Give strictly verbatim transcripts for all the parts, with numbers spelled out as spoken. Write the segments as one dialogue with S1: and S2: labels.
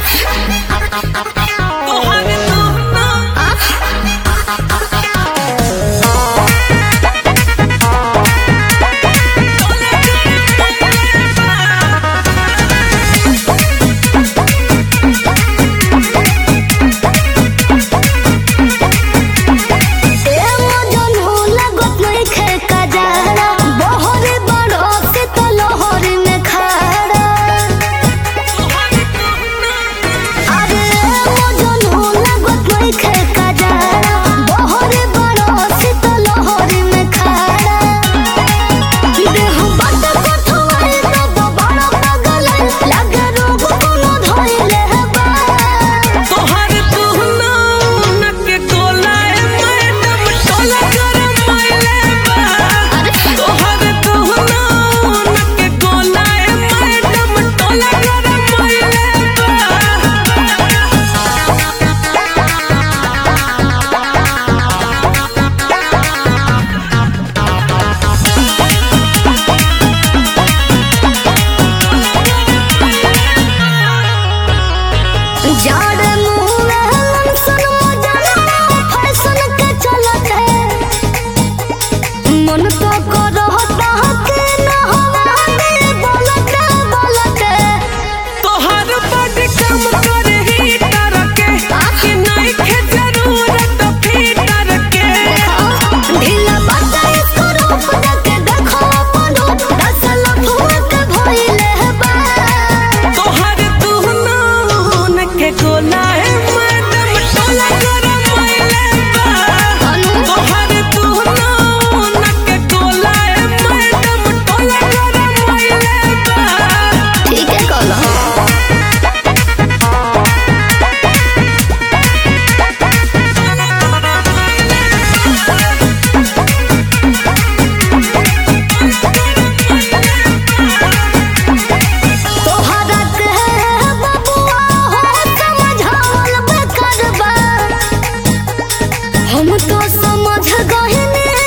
S1: हम तो समझ गए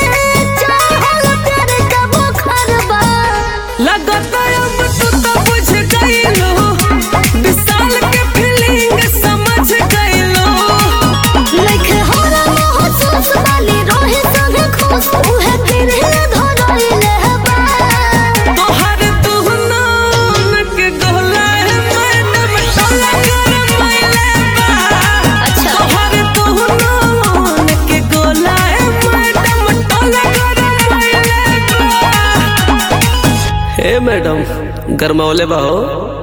S1: चाहल प्यार का बुखारबा
S2: लगता अब तू तो बुझ गइलो विशाल के फीलिंग समझ गइलो
S1: लेके हमरा महसूस वाली रहे संगे खुश उहे तेरे धरइले बा
S2: तोहर तू नाम के गोला है मैडम टोला कर मैले बा
S1: अच्छा
S2: तोहर तू नाम के गोला है मैडम टोला कर मैले बा हे मैडम गरमावले बा हो।